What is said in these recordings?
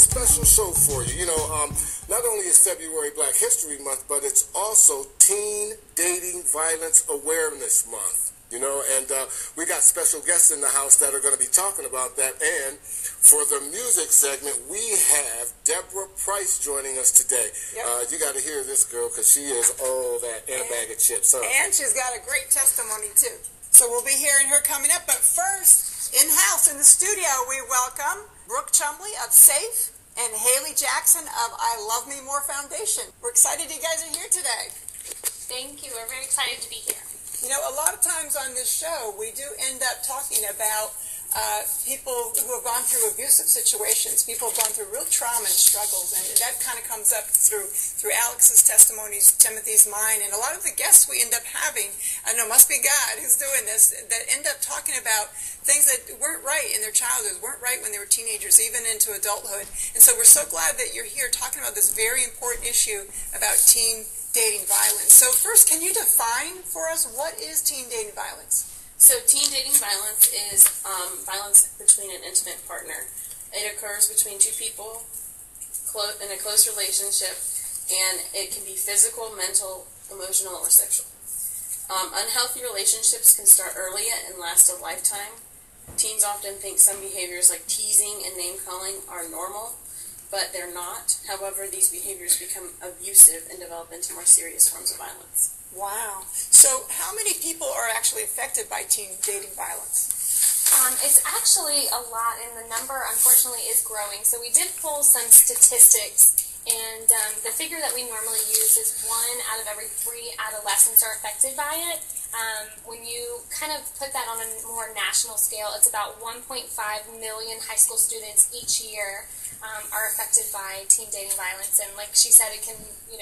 special show for you. Not only is February Black History Month, but it's also Teen Dating Violence Awareness Month. And we got special guests in the house that are going to be talking about that. And for the music segment, we have Deborah Price joining us today. Yep. You got to hear this girl because she is all that in a bag of chips. Huh? And she's got a great testimony, too. So we'll be hearing her coming up. But first, in-house in the studio, we welcome Brooke Chumley of SAFE and Haley Jackson of I Love Me More Foundation. We're excited you guys are here today. Thank you. We're very excited to be here. A lot of times on this show, we do end up talking about people who have gone through abusive situations, people who have gone through real trauma and struggles, and that kind of comes up through Alex's testimonies, Timothy's, mine, and a lot of the guests we end up having, I know must be God who's doing this, that end up talking about things that weren't right in their childhood, weren't right when they were teenagers, even into adulthood. And so we're so glad that you're here talking about this very important issue about teen dating violence. So first, can you define for us what is teen dating violence? So teen dating violence is violence between an intimate partner. It occurs between two people in a close relationship, and it can be physical, mental, emotional, or sexual. Unhealthy relationships can start early and last a lifetime. Teens often think some behaviors like teasing and name-calling are normal, but they're not. However, these behaviors become abusive and develop into more serious forms of violence. Wow. So how many people are actually affected by teen dating violence? It's actually a lot, and the number, unfortunately, is growing. So we did pull some statistics, and the figure that we normally use is 1 out of every 3 adolescents are affected by it. When you kind of put that on a more national scale, it's about 1.5 million high school students each year are affected by teen dating violence, and like she said, it can,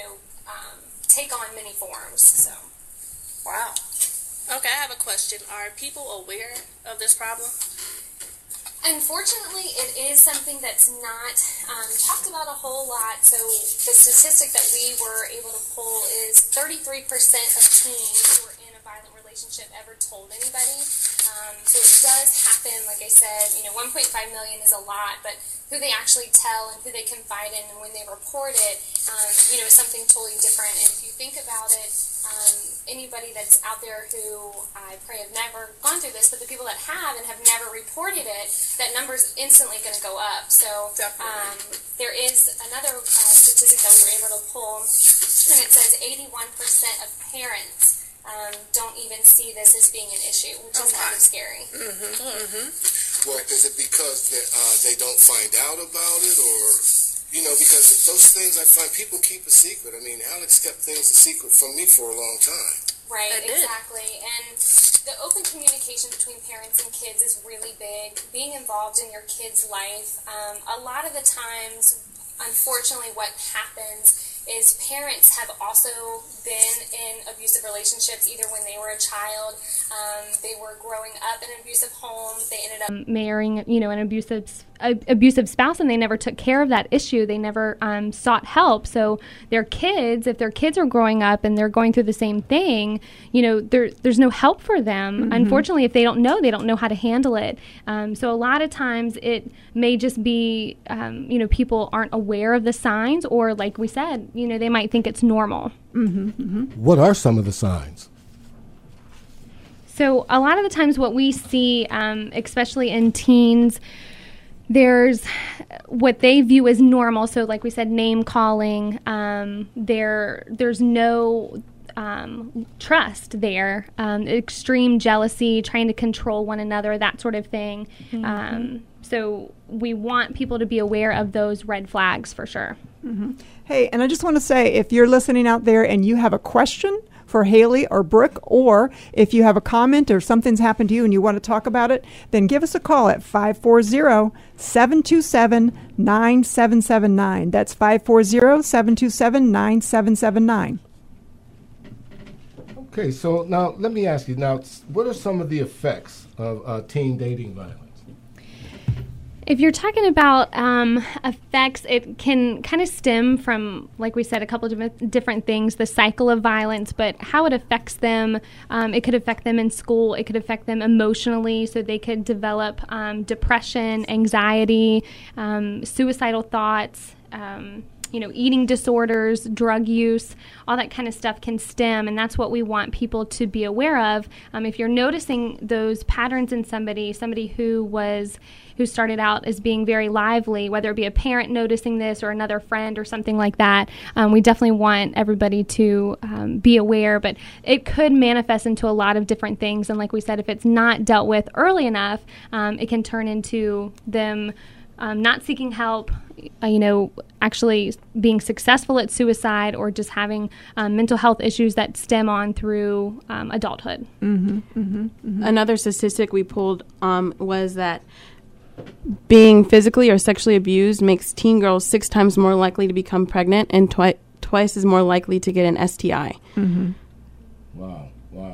take on many forms. So, wow. Okay, I have a question. Are people aware of this problem? Unfortunately, it is something that's not talked about a whole lot. So the statistic that we were able to pull is 33% of teens who are in a violent relationship ever told anybody. So it does happen, like I said, 1.5 million is a lot, but who they actually tell and who they confide in and when they report it, is something totally different. And if you think about it, anybody that's out there who I pray have never gone through this, but the people that have and have never reported it, that number's instantly going to go up. So there is another statistic that we were able to pull, and it says 81% of parents don't even see this as being an issue, which is kind of scary. Mm-hmm. Mm-hmm. Well, is it because they don't find out about it, or, because those things I find people keep a secret. I mean, Alex kept things a secret from me for a long time. Right, exactly. And the open communication between parents and kids is really big. Being involved in your kid's life. A lot of the times, unfortunately, what happens is parents have also been in abusive relationships either when they were a child, they were growing up in an abusive home, they ended up marrying, an abusive spouse, and they never took care of that issue. They never sought help. So if their kids are growing up and they're going through the same thing, there's no help for them. Mm-hmm. Unfortunately, if they don't know how to handle it. So a lot of times it may just be, people aren't aware of the signs, or like we said, they might think it's normal. Mm-hmm. Mm-hmm. What are some of the signs? So a lot of the times what we see, especially in teens, there's what they view as normal. So like we said, name calling, there's no trust there, extreme jealousy, trying to control one another, that sort of thing. Mm-hmm. So we want people to be aware of those red flags for sure. Mm-hmm. Hey, and I just want to say, if you're listening out there and you have a question for Haley or Brooke, or if you have a comment or something's happened to you and you want to talk about it, then give us a call at 540-727-9779. That's 540-727-9779. Okay, so now let me ask you, what are some of the effects of teen dating violence? If you're talking about effects, it can kind of stem from, like we said, a couple of different things, the cycle of violence, but how it affects them. It could affect them in school. It could affect them emotionally, so they could develop depression, anxiety, suicidal thoughts, eating disorders, drug use, all that kind of stuff can stem, and that's what we want people to be aware of. If you're noticing those patterns in somebody who started out as being very lively, whether it be a parent noticing this or another friend or something like that, we definitely want everybody to be aware, but it could manifest into a lot of different things, and like we said, if it's not dealt with early enough, it can turn into them not seeking help, actually being successful at suicide, or just having mental health issues that stem on through adulthood. Another statistic we pulled was that being physically or sexually abused makes teen girls 6 times more likely to become pregnant and twice as more likely to get an STI. Wow.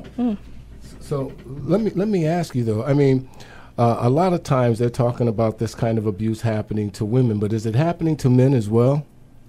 So let me ask you, though. I mean, a lot of times they're talking about this kind of abuse happening to women, but is it happening to men as well?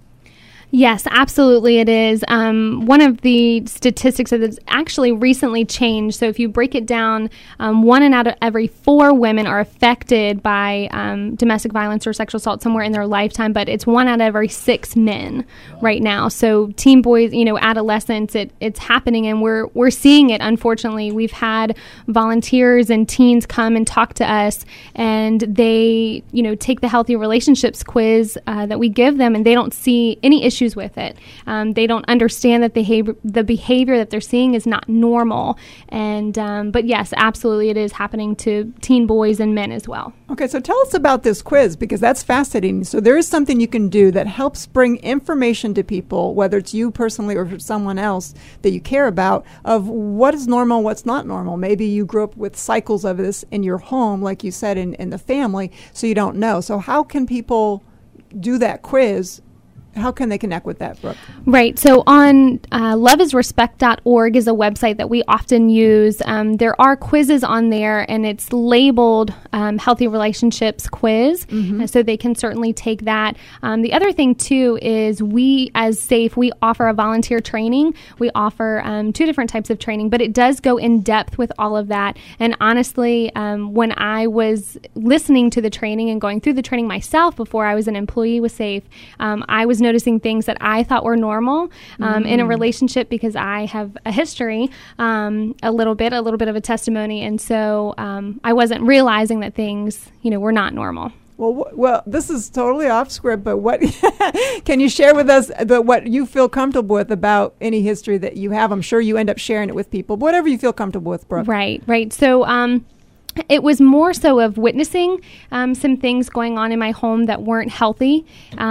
Yes, absolutely it is. One of the statistics that has actually recently changed, so if you break it down, 1 out of every 4 women are affected by domestic violence or sexual assault somewhere in their lifetime, but it's 1 out of every 6 men right now. So teen boys, adolescents, it's happening, and we're seeing it, unfortunately. We've had volunteers and teens come and talk to us, and they, take the Healthy Relationships quiz that we give them, and they don't see any issues with it. They don't understand that the behavior that they're seeing is not normal. And but yes, absolutely, it is happening to teen boys and men as well. Okay, so tell us about this quiz, because that's fascinating. So there is something you can do that helps bring information to people, whether it's you personally or for someone else that you care about, of what is normal, what's not normal. Maybe you grew up with cycles of this in your home, like you said, in the family, so you don't know. So how can people do that quiz? How can they connect with that, Brooke? Right. So on loveisrespect.org is a website that we often use. There are quizzes on there, and it's labeled Healthy Relationships Quiz, so they can certainly take that. The other thing, too, is we, as SAFE, we offer a volunteer training. We offer 2 different types of training, but it does go in depth with all of that. And honestly, when I was listening to the training and going through the training myself before I was an employee with SAFE, I was noticing things that I thought were normal in a relationship, because I have a history, a little bit of a testimony, and so I wasn't realizing that things, were not normal. Well, this is totally off script, but what can you share with us about what you feel comfortable with about any history that you have? I'm sure you end up sharing it with people, but whatever you feel comfortable with, Brooke. Right. So, it was more so of witnessing some things going on in my home that weren't healthy,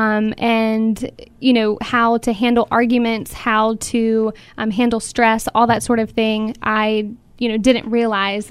and, how to handle arguments, how to handle stress, all that sort of thing. I, didn't realize,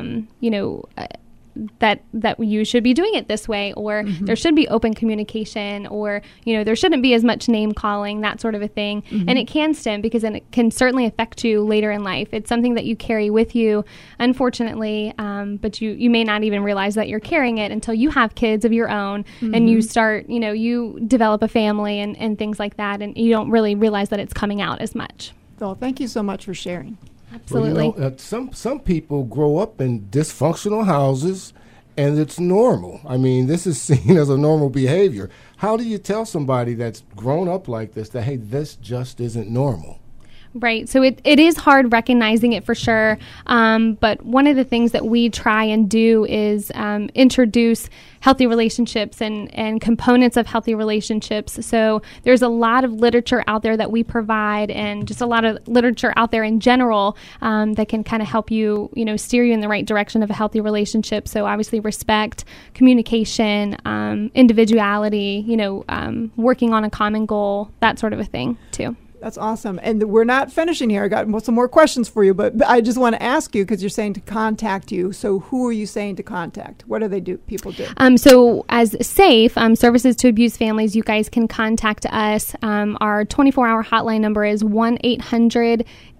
that you should be doing it this way, or there should be open communication, or there shouldn't be as much name calling, that sort of a thing. And it can stem, because then it can certainly affect you later in life. It's something that you carry with you, unfortunately, but you may not even realize that you're carrying it until you have kids of your own, and you start, you develop a family and things like that, and you don't really realize that it's coming out as much. So thank you so much for sharing. Absolutely. Well, some people grow up in dysfunctional houses, and it's normal. I mean, this is seen as a normal behavior. How do you tell somebody that's grown up like this that, hey, this just isn't normal? Right. So it is hard recognizing it for sure. But one of the things that we try and do is introduce healthy relationships and components of healthy relationships. So there's a lot of literature out there that we provide, and just a lot of literature out there in general that can kind of help you, steer you in the right direction of a healthy relationship. So obviously respect, communication, individuality, working on a common goal, that sort of a thing too. That's awesome. And we're not finishing here. I got some more questions for you, but I just want to ask you, because you're saying to contact you. So who are you saying to contact? What do people do? So as SAFE, Services to Abused Families, you guys can contact us. Our 24-hour hotline number is 1-800-888-8255.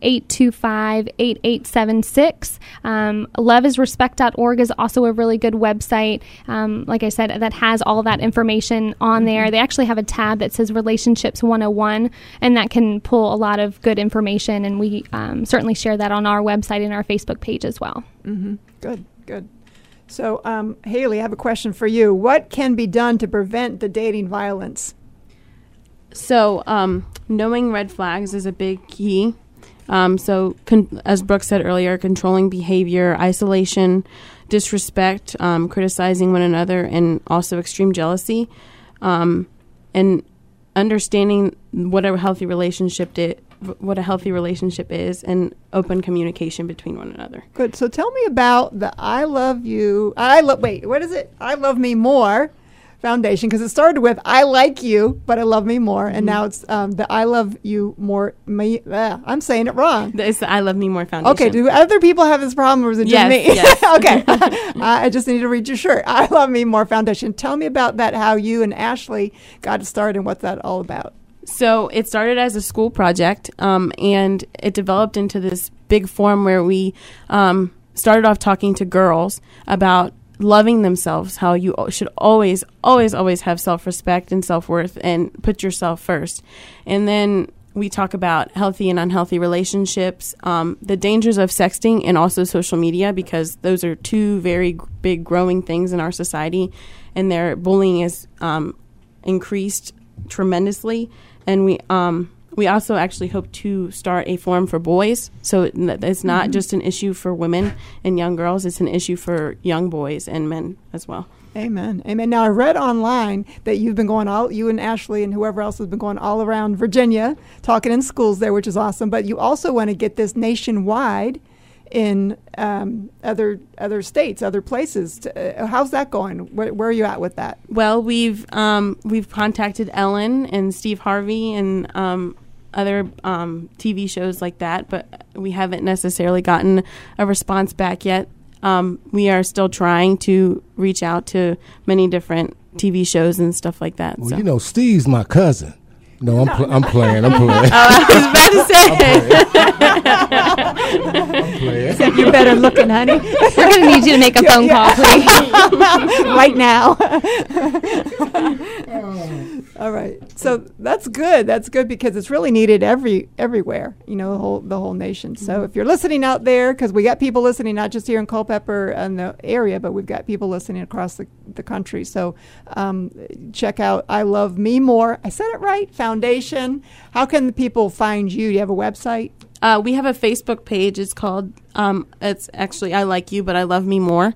825-8876. Loveisrespect.org is also a really good website, like I said, that has all that information on there. They actually have a tab that says Relationships 101, and that can pull a lot of good information, and we certainly share that on our website and our Facebook page as well. Good. So, Haley, I have a question for you. What can be done to prevent the dating violence? So, knowing red flags is a big key. As Brooke said earlier, controlling behavior, isolation, disrespect, criticizing one another, and also extreme jealousy, and understanding what a healthy relationship is, and open communication between one another. Good. So tell me about the I Love Me More Foundation, because it started with I like you, but I love me more, and now it's the I Love You More. I'm saying it wrong. It's the I Love Me More Foundation. Okay. Do other people have this problem, or is it just me? Yes. Okay. I just need to read your shirt. I Love Me More Foundation. Tell me about that. How you and Ashley got started, and what's that all about? So it started as a school project, and it developed into this big forum where we started off talking to girls about loving themselves, how you should always have self-respect and self-worth and put yourself first. And then we talk about healthy and unhealthy relationships, the dangers of sexting and also social media, because those are two very big growing things in our society, and their bullying is increased tremendously. And we also actually hope to start a forum for boys. So it's not just an issue for women and young girls. It's an issue for young boys and men as well. Amen. Now, I read online that you've been you and Ashley and whoever else has been going all around Virginia, talking in schools there, which is awesome. But you also want to get this nationwide in other states, other places. How's that going? Where are you at with that? Well, we've contacted Ellen and Steve Harvey and other TV shows like that, but we haven't necessarily gotten a response back yet. We are still trying to reach out to many different TV shows and stuff like that. Well, so. Steve's my cousin. No, I'm playing. I was about to say. I'm playing. So you better looking, honey. We're going to need you to make a phone call, please. Right now. All right. So that's good. That's good because it's really needed everywhere, the whole nation. So if you're listening out there, because we got people listening, not just here in Culpeper and the area, but we've got people listening across the country. So check out I Love Me More. I said it right. Foundation. How can the people find you? Do you have a website? We have a Facebook page. It's called, it's actually I Like You, but I Love Me More.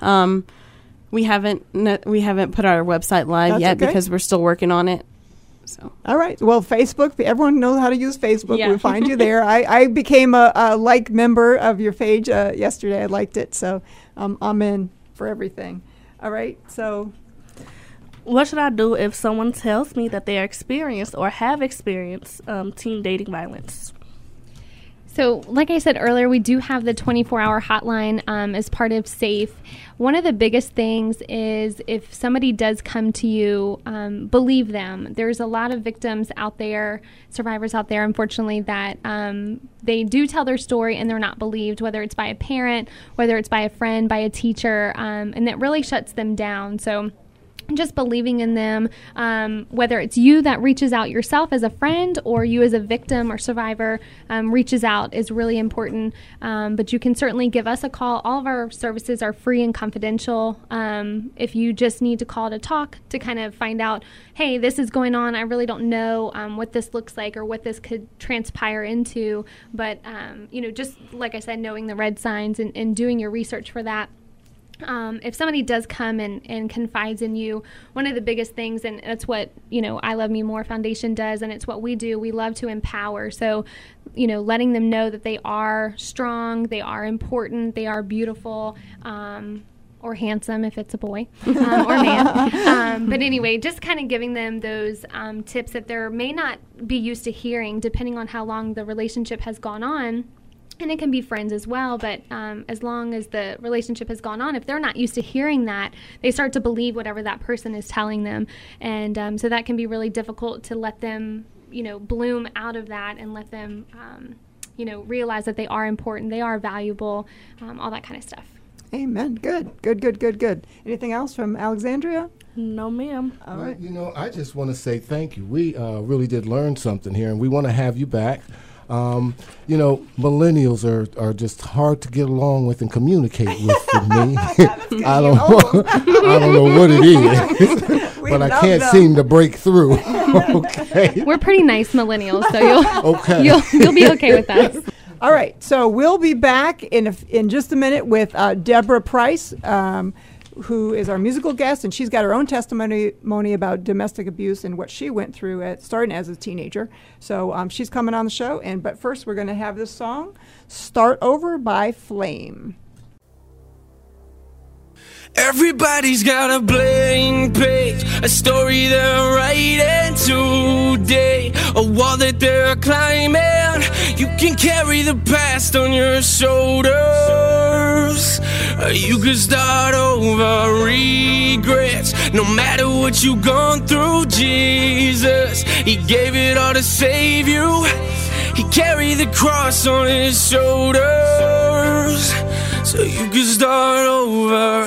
We haven't put our website live yet because we're still working on it. So. All right. Well, Facebook, everyone knows how to use Facebook. Yeah. We'll find you there. I became a like member of your page yesterday. I liked it. So I'm in for everything. All right. So what should I do if someone tells me that they are experienced or have experienced teen dating violence? So, like I said earlier, we do have the 24-hour hotline as part of SAFE. One of the biggest things is if somebody does come to you, believe them. There's a lot of victims out there, survivors out there, unfortunately, that they do tell their story and they're not believed, whether it's by a parent, whether it's by a friend, by a teacher, and that really shuts them down. So just believing in them, whether it's you that reaches out yourself as a friend or you as a victim or survivor reaches out is really important. But you can certainly give us a call. All of our services are free and confidential. If you just need to call to talk to kind of find out, hey, this is going on. I really don't know what this looks like or what this could transpire into. But, just like I said, knowing the red signs and doing your research for that. If somebody does come and confides in you, one of the biggest things, and that's what, I Love Me More Foundation does, and it's what we do, we love to empower. So, letting them know that they are strong, they are important, they are beautiful, or handsome if it's a boy or man. But anyway, just kind of giving them those tips that they may not be used to hearing, depending on how long the relationship has gone on. And it can be friends as well, but as long as the relationship has gone on, if they're not used to hearing that, they start to believe whatever that person is telling them. And so that can be really difficult to let them, bloom out of that and let them realize that they are important, they are valuable, all that kind of stuff. Amen. Good. Anything else from Alexandria? No, ma'am. All right. I just want to say thank you. We really did learn something here, and we want to have you back. Millennials are just hard to get along with and communicate with for me. I don't know what it is, but I can't seem to break through. Okay. We're pretty nice millennials, so you'll be okay with us. All right, so we'll be back in just a minute with Deborah Price, who is our musical guest, and she's got her own testimony about domestic abuse and what she went through starting as a teenager. So she's coming on the show, but first we're going to have this song, "Start Over" by Flame. Everybody's got a blank page, a story they're writing today, a wall that they're climbing. You can carry the past on your shoulders. You can start over regrets. No matter what you've gone through, Jesus, He gave it all to save you. He carried the cross on His shoulders, so you can start over.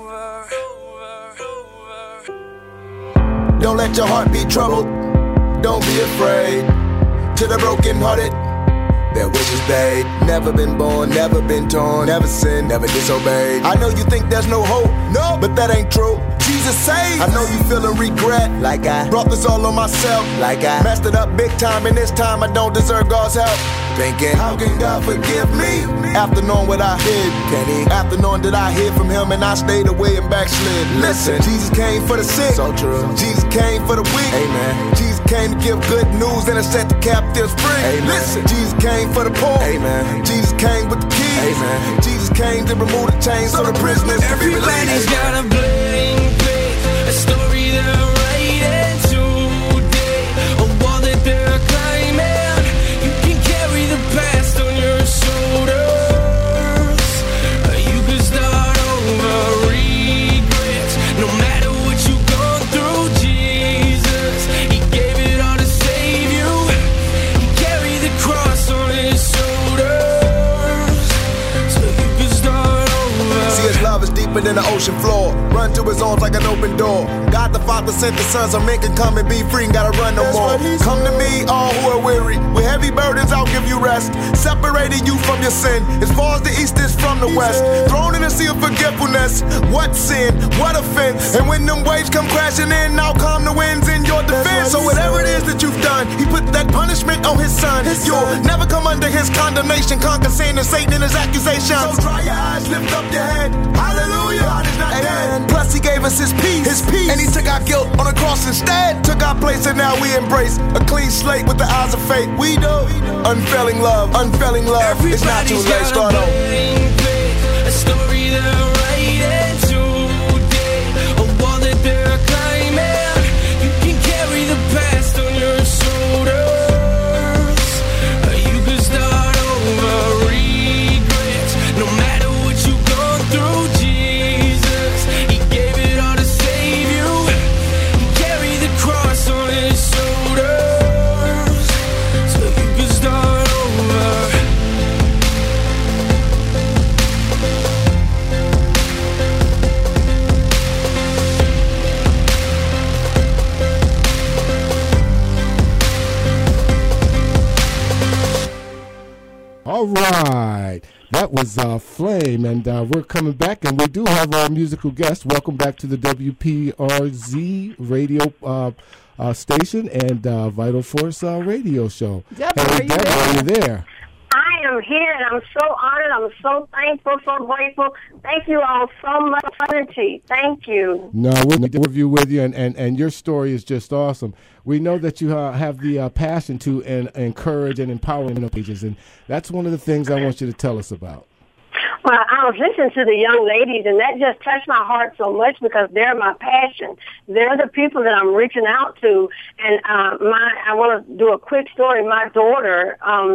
Don't let your heart be troubled, don't be afraid. To the brokenhearted, their wishes paid. Never been born, never been torn, never sinned, never disobeyed. I know you think there's no hope, no, but that ain't true. Jesus saved. I know you feeling regret, like I brought this all on myself, like I messed it up big time, and this time I don't deserve God's help. Thinking, how can God forgive me? After knowing what I hid, can He? After knowing that I hid from Him and I stayed away and backslid. Listen, Jesus came for the sick, so true. Jesus came for the weak, amen. Jesus came to give good news and to set the captives free, amen. Listen, Jesus came for the poor, amen. Jesus came with the keys, amen. Jesus came to remove the chains so the prisoners can be released. Everybody's got a blank page, a story they're writing today, a wall that they're climbing. You can carry the past on your shoulders. You can start over regrets. No matter what you've gone through, Jesus, He gave it all to save you. He carried the cross on His shoulders, so you can start over. See, His love is deeper than the ocean floor. Run to His arms like an open door. God the Father sent the Son so men can come and be free, ain't gotta run no more. Come to me, all who are weary, with heavy burdens I'll give you rest. Separating you from your sin, as far as the east is from the west. Thrown in the sea of forgetfulness. What sin, what offense? And when them waves come crashing in, I'll calm the winds in your defense. So whatever it is that you've done, He put that punishment on His Son. You'll never come under His condemnation, conquer sin and Satan and his accusations. So dry your eyes, lift up your head. Hallelujah, God is not dead. Plus He gave us His peace, and He took our guilt on the cross instead. Took our place and now we embrace a clean slate with the eyes of faith. We do unfailing love, unfailing love. It's not too late, start over. A story they're writing today, a wall that they're climbing. You can carry the past on your shoulders. You can start over regrets. No matter what you've gone through, Jesus, He gave it all to save you. He carried the cross on His shoulders, so you can start over. All right. That was Flame, and we're coming back, and we do have our musical guest. Welcome back to the WPRZ radio station and Vital Force radio show. Deborah, hey, Deborah, are you there? I am here, and I'm so honored. I'm so thankful, so grateful. Thank you all so much for the tea. Thank you. No, we'll interview with you, and your story is just awesome. We know that you have the passion to encourage and empower pages, and that's one of the things I want you to tell us about. Well, I was listening to the young ladies, and that just touched my heart so much because they're my passion. They're the people that I'm reaching out to. And I want to do a quick story. My daughter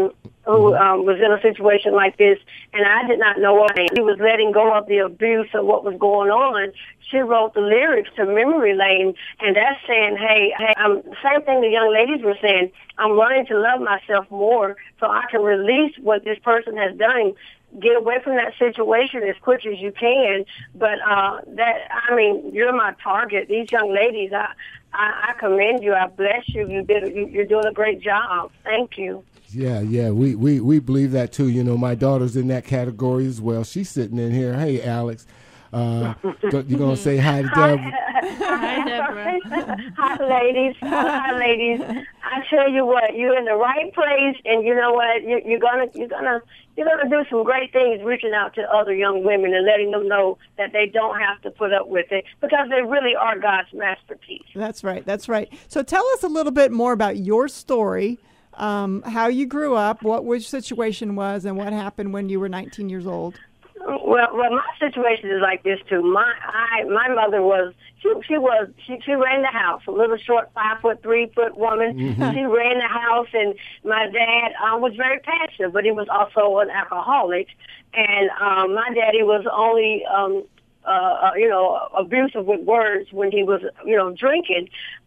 who was in a situation like this, and I did not know what he was letting go of the abuse of what was going on. She wrote the lyrics to Memory Lane, and that's saying, hey, same thing the young ladies were saying, I'm learning to love myself more so I can release what this person has done, get away from that situation as quick as you can. But you're my target. These young ladies, I commend you. I bless you. You're doing a great job. Thank you. Yeah, we believe that too. You know, my daughter's in that category as well. She's sitting in here. Hey, Alex, you gonna say hi to Deborah? Hi, Deborah. Hi, ladies. Hi, ladies. I tell you what, you're in the right place, and you know what, you're gonna do some great things, reaching out to other young women and letting them know that they don't have to put up with it because they really are God's masterpiece. That's right. So tell us a little bit more about your story. How you grew up, what which situation was, and what happened when you were 19 years old. Well, my situation is like this too. My mother was she ran the house, a little short 5'3" woman. Mm-hmm. She ran the house, and my dad was very passionate, but he was also an alcoholic, and my daddy was only abusive with words when he was drinking,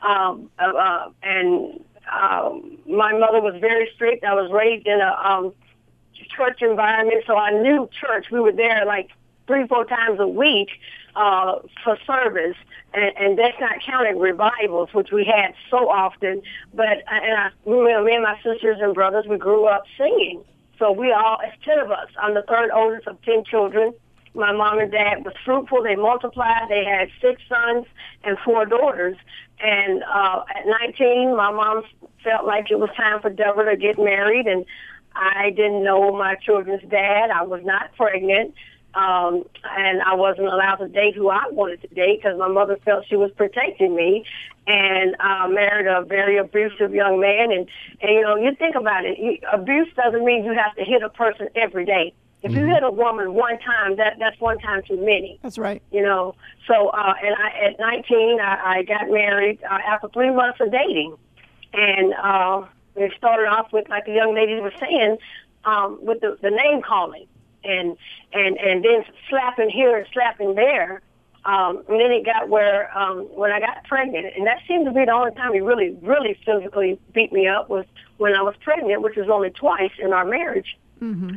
my mother was very strict. I was raised in a church environment, so I knew church. We were there like 3-4 times a week for service, and that's not counting revivals, which we had so often. But me and my sisters and brothers, we grew up singing. So it's 10 of us. I'm the third oldest of 10 children. My mom and dad was fruitful. They multiplied. They had 6 sons and 4 daughters. And at 19, my mom felt like it was time for Deborah to get married, and I didn't know my children's dad. I was not pregnant, and I wasn't allowed to date who I wanted to date because my mother felt she was protecting me, and I married a very abusive young man. And you think about it, abuse doesn't mean you have to hit a person every day. If you hit a woman one time, that's one time too many. That's right. So at 19, I got married after 3 months of dating. And it started off with, like the young ladies were saying, with the name calling and then slapping here and slapping there. And then it got where when I got pregnant, and that seemed to be the only time he really, really physically beat me up was when I was pregnant, which was only twice in our marriage. Mm-hmm.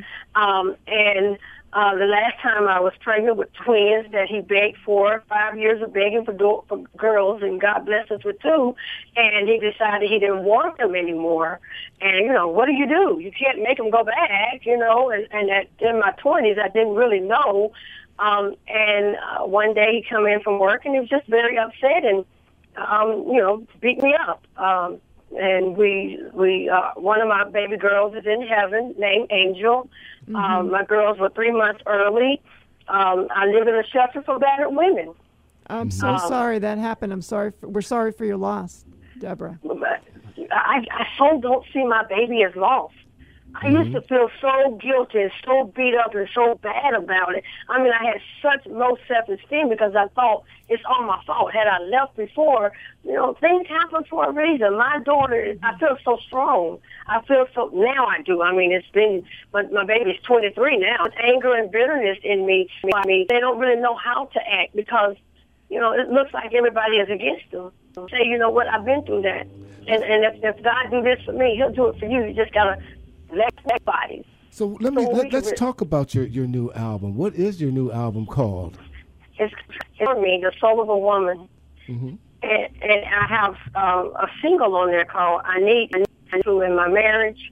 The last time I was pregnant with twins that he begged for, 5 years of begging for girls, and God bless us with 2, and he decided he didn't want them anymore. And, what do? You can't make them go back, and in my 20s, I didn't really know. One day he come in from work, and he was just very upset and, beat me up. And we one of my baby girls is in heaven, named Angel. Mm-hmm. My girls were 3 months early. I live in a shelter for battered women. I'm so sorry that happened. We're sorry for your loss, Deborah. I so don't see my baby as lost. I used to feel so guilty and so beat up and so bad about it. I mean, I had such low self-esteem because I thought it's all my fault. Had I left before, things happen for a reason. My daughter, I feel so strong. Now I do. I mean, it's been, my baby's 23 now. It's anger and bitterness in me. They don't really know how to act because, it looks like everybody is against them. Say, you know what, I've been through that. And if God do this for me, he'll do it for you. You just got to let bodies. So let's talk about your new album. What is your new album called? It's for me, The Soul of a Woman. Mm-hmm. And I have a single on there called I Need You in my marriage.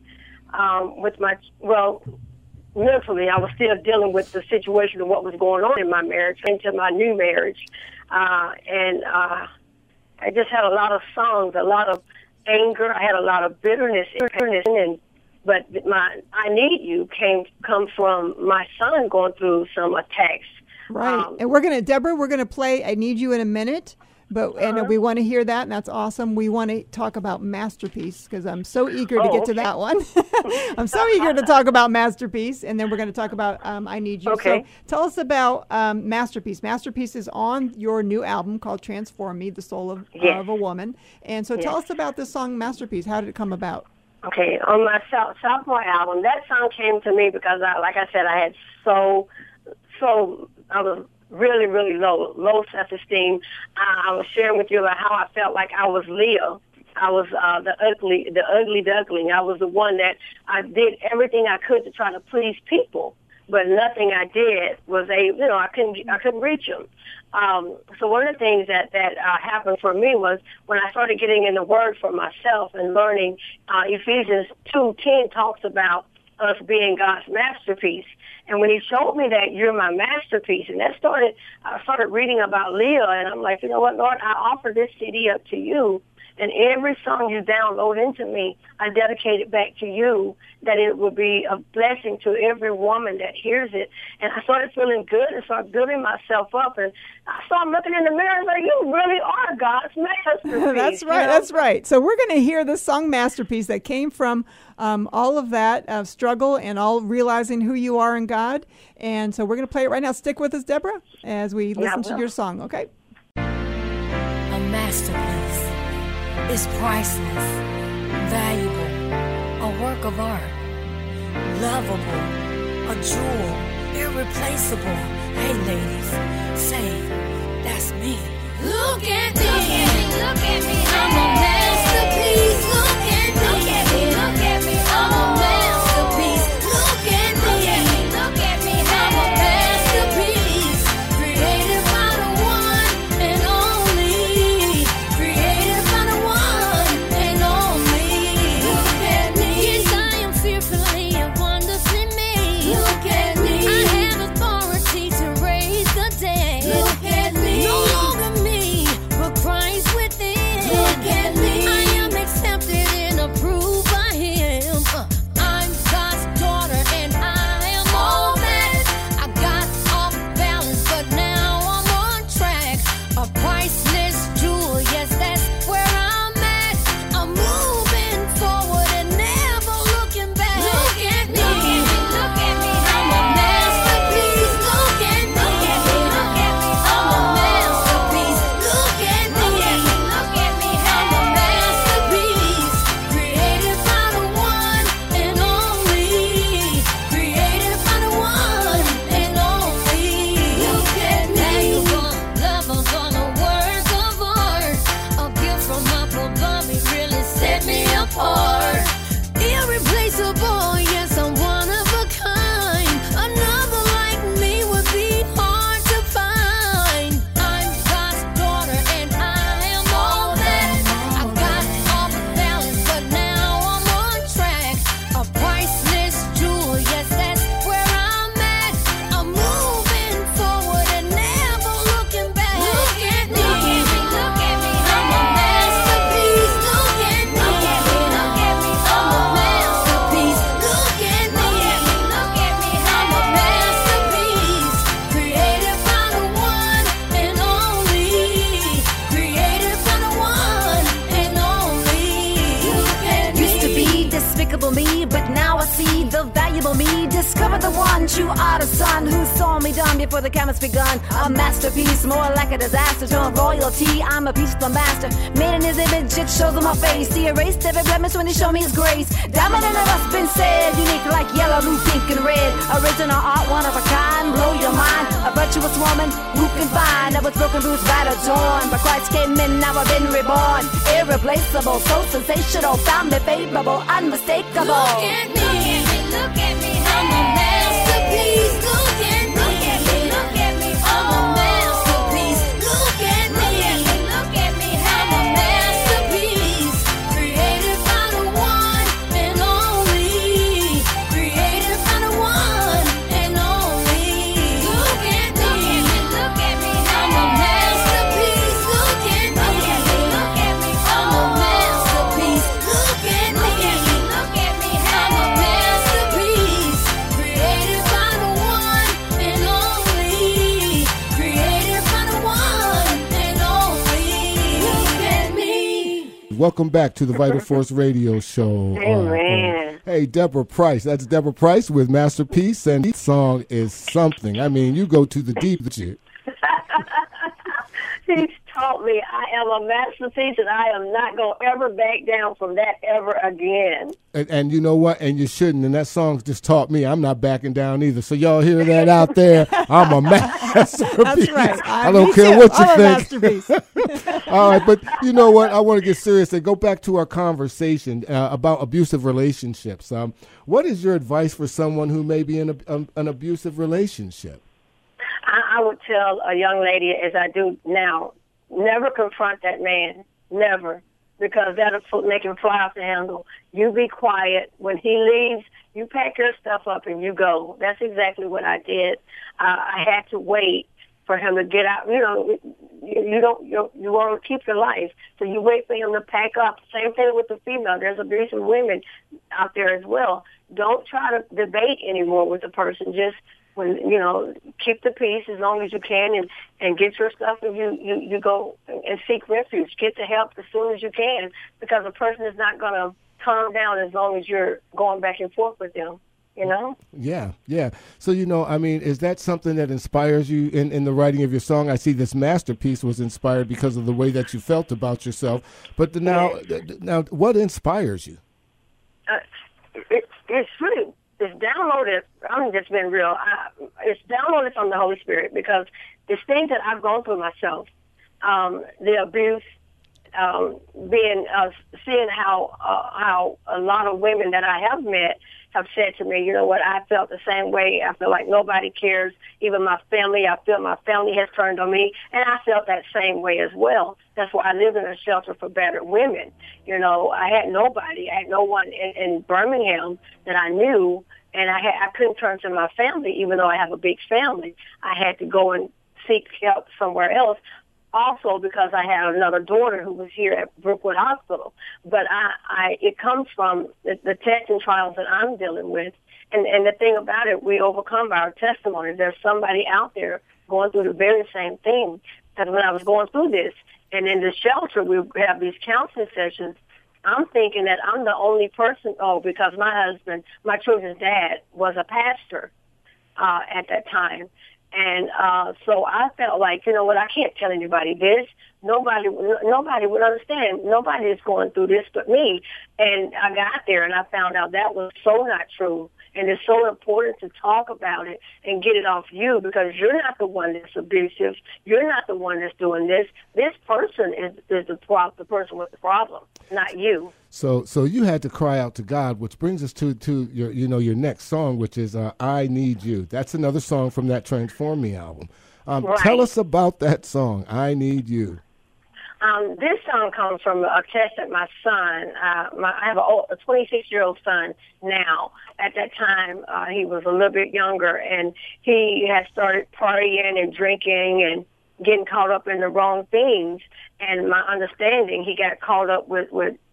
Mentally, I was still dealing with the situation of what was going on in my marriage into my new marriage. I just had a lot of songs, a lot of anger. I had a lot of bitterness, but my I Need You come from my son going through some attacks. Right. And Deborah, we're going to play I Need You in a minute. And we want to hear that, and that's awesome. We want to talk about Masterpiece because I'm so eager to get to that one. I'm so eager to talk about Masterpiece, and then we're going to talk about I Need You. Okay. So tell us about Masterpiece. Masterpiece is on your new album called Transform Me, The Soul of a Woman. And so tell us about this song, Masterpiece. How did it come about? Okay, on my sophomore album, that song came to me because, like I said, I had I was really, really low self-esteem. I was sharing with you about how I felt like I was Leah. I was the ugly duckling. I was the one that I did everything I could to try to please people, but nothing I did was I couldn't reach them. So one of the things that happened for me was when I started getting in the Word for myself and learning Ephesians 2:10 talks about us being God's masterpiece. And when he showed me that you're my masterpiece, and I started reading about Leah, and I'm like, you know what, Lord, I offer this CD up to you. And every song you download into me, I dedicate it back to you, that it will be a blessing to every woman that hears it. And I started feeling good and started building myself up. And I started looking in the mirror and like, you really are God's masterpiece. That's right, that's right. So we're going to hear this song Masterpiece that came from all of that struggle and all realizing who you are in God. And so we're going to play it right now. Stick with us, Deborah, as we listen to your song, okay? A masterpiece is priceless, valuable, a work of art, lovable, a jewel, irreplaceable. Hey ladies, say, that's me. Look at me, look at me, I'm a masterpiece. Look at me, look at me, I'm a masterpiece. Look at me, look at me, I'm a masterpiece. Created by the one and only. Created by the one and only. Look at me. Yes, I am fearfully and wonderfully made. Look at me. I have authority to raise the dead. Look at me. No longer me, but Christ within. Look at me. I am accepted and approved by him. I'm God's daughter and I am all that. I got off balance, but now I'm on track. A priceless jewel, yes, that's where I'm at. I'm moving forward and never looking back. Look at me, look at me, I'm a masterpiece. Look at me, look at me, I'm a masterpiece. Look at me, look at me, I'm a masterpiece. Created by the one and only. Created by the one and only. Look at me. Lovers on the words of art. A gift from up above, it really set me apart. Irreplaceable, yes, I'm one of a kind. Another like me would be hard to find. I'm God's daughter and I am all that. I got off balance, but now I'm on track. A priceless jewel, yes, that's where I'm at. I'm moving forward and never looking back. Look at me, look at me, I'm a masterpiece. Look at me, look at me, I'm a masterpiece. Look at me, look at me, I'm a masterpiece. Created by the one and only. Created by the one and only. Look at me. Used to be despicable me, but now I see the valuable me. Discover the one true artist son who saw me done before the canvas begun. A masterpiece, more like a disaster. Turned royalty, I'm a piece of the master. Made in his image, it shows on my face. He erased every blemish when he showed me his grace. Diamond and the rust been said, unique like yellow, blue, pink, and red. Original art, one of a kind, blow your mind. A virtuous woman, who can find? I was broken, bruised, battered, torn, but Christ came in, now I've been reborn. Irreplaceable, so sensational, found me favorable, unmistakable. Look at me, look at me, I'm a masterpiece. Look at me, look at me, I'm a masterpiece. Look at me, look at me, I'm a masterpiece. Created by the one and only. Created by the one and only. Look at me, look at me, I'm a masterpiece. Look at me, look at me, I'm a masterpiece. Look at me, look at me, I'm a masterpiece. Created by the one and only. Created by the one and only. Look at me. Welcome back to the Vital Force Radio Show. Amen. Hey, Deborah Price. That's Deborah Price with Masterpiece, and this song is something. I mean, you go to the deep. He's taught me I am a masterpiece, and I am not going to ever back down from that ever again. And you know what? And you shouldn't. And that song's just taught me I'm not backing down either. So y'all hear that out there? I'm a masterpiece. That's right. I don't care what you think. All right, but you know what? I want to get serious and go back to our conversation about abusive relationships. What is your advice for someone who may be in an abusive relationship? I would tell a young lady, as I do now, never confront that man. Never. Because that'll make him fly off the handle. You be quiet. When he leaves, you pack your stuff up and you go. That's exactly what I did. I had to wait for him to get out. You know, you want to keep your life, so you wait for him to pack up. Same thing with the female. There's abusive women out there as well. Don't try to debate anymore with the person. Just keep the peace as long as you can, and get your stuff, and you go and seek refuge. Get the help as soon as you can, because a person is not going to calm down as long as you're going back and forth with them. You know? Yeah. So, is that something that inspires you in the writing of your song? I see this masterpiece was inspired because of the way that you felt about yourself. But now, what inspires you? It's really, it's downloaded. I'm just being real. It's downloaded from the Holy Spirit, because it's things that I've gone through myself. The abuse, seeing how a lot of women that I have met have said to me, you know what, I felt the same way. I feel like nobody cares, even my family. I feel my family has turned on me, and I felt that same way as well. That's why I lived in a shelter for battered women. I had nobody. I had no one in Birmingham that I knew, and I couldn't turn to my family, even though I have a big family. I had to go and seek help somewhere else. Also, because I had another daughter who was here at Brookwood Hospital. But it comes from the tests and trials that I'm dealing with. And the thing about it, we overcome by our testimony. There's somebody out there going through the very same thing. Because when I was going through this, and in the shelter, we have these counseling sessions, I'm thinking that I'm the only person, because my children's dad was a pastor at that time. And so I felt like, you know what, I can't tell anybody this. Nobody would understand. Nobody is going through this but me. And I got there and I found out that was so not true. And it's so important to talk about it and get it off you, because you're not the one that's abusive. You're not the one that's doing this. This person is the person with the problem, not you. So you had to cry out to God, which brings us to your next song, which is "I Need You." That's another song from that Transform Me album. Right. Tell us about that song, "I Need You." This song comes from a test that my son, I have a 26-year-old son now. At that time, he was a little bit younger, and he had started partying and drinking and getting caught up in the wrong things. And my understanding, he got caught up with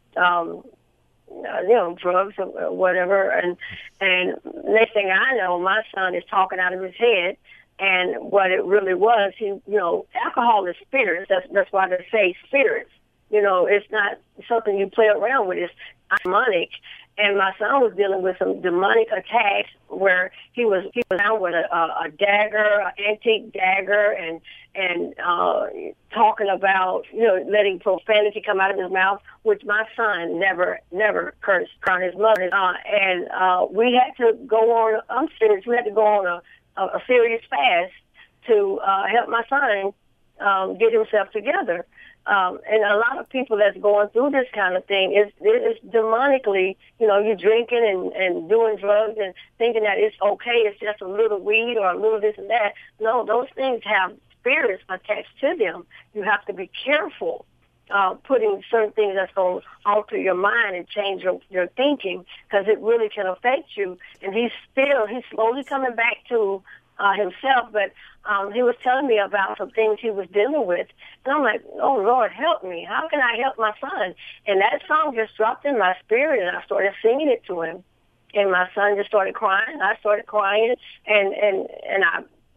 drugs or whatever. And next thing I know, my son is talking out of his head. And what it really was, alcohol is spirits. That's why they say spirits. It's not something you play around with. It's demonic. And my son was dealing with some demonic attacks where he was down with a dagger, an antique dagger, and talking about, letting profanity come out of his mouth, which my son never cursed around his mother. And we had to go on, I'm serious, we had to go on a serious fast to help my son get himself together. And a lot of people that's going through this kind of thing is demonically, you're drinking and doing drugs and thinking that it's okay, it's just a little weed or a little this and that. No, those things have spirits attached to them. You have to be careful putting certain things that's going to alter your mind and change your thinking, because it really can affect you. And he's slowly coming back to himself, but he was telling me about some things he was dealing with. And I'm like, oh, Lord, help me. How can I help my son? And that song just dropped in my spirit, and I started singing it to him. And my son just started crying. I started crying, and I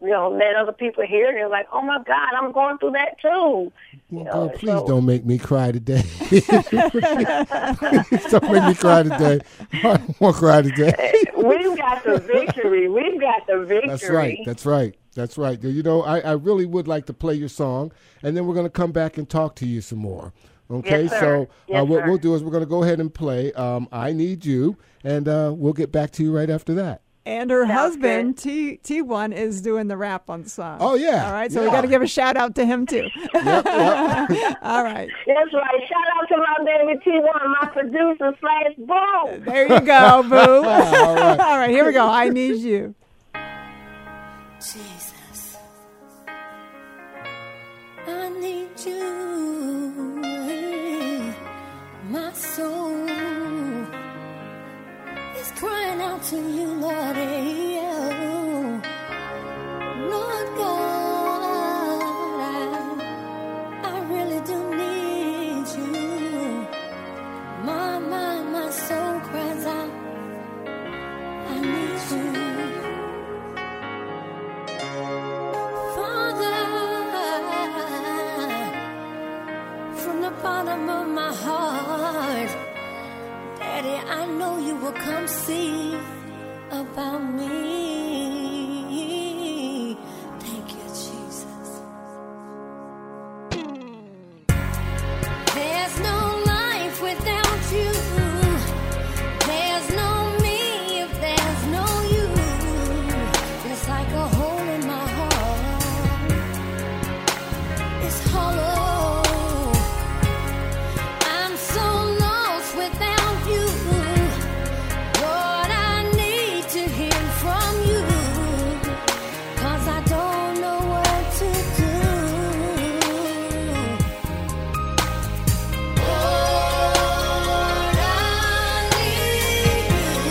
let other people hear it. They're like, oh my God, I'm going through that too. Well, girl, please don't make me cry today. Please don't make me cry today. I don't want to cry today. We've got the victory. We've got the victory. That's right. That's right. You know, I really would like to play your song, and then we're going to come back and talk to you some more. Okay, yes, sir. So what we'll do is we're going to go ahead and play I Need You, and we'll get back to you right after that. And her husband, T1, is doing the rap on the song. Oh, yeah. All right, so we got to give a shout-out to him, too. Yep. All right. That's right. Shout out to my baby T1, my producer / Boo. There you go, Boo. All right. All right, here we go. I Need You. Jesus, I need you. My soul is crying out to you, Lord. Lord God, I really do need you. My soul cries out, I need you. Father, from the bottom of my heart, Daddy, I know you will come see about me. Thank you, Jesus. There's no life without you. There's no me if there's no you. It's like a hole in my heart. It's hollow. I'm so lost without you. Lord, I need to hear from you, 'cause I don't know what to do. Lord, I need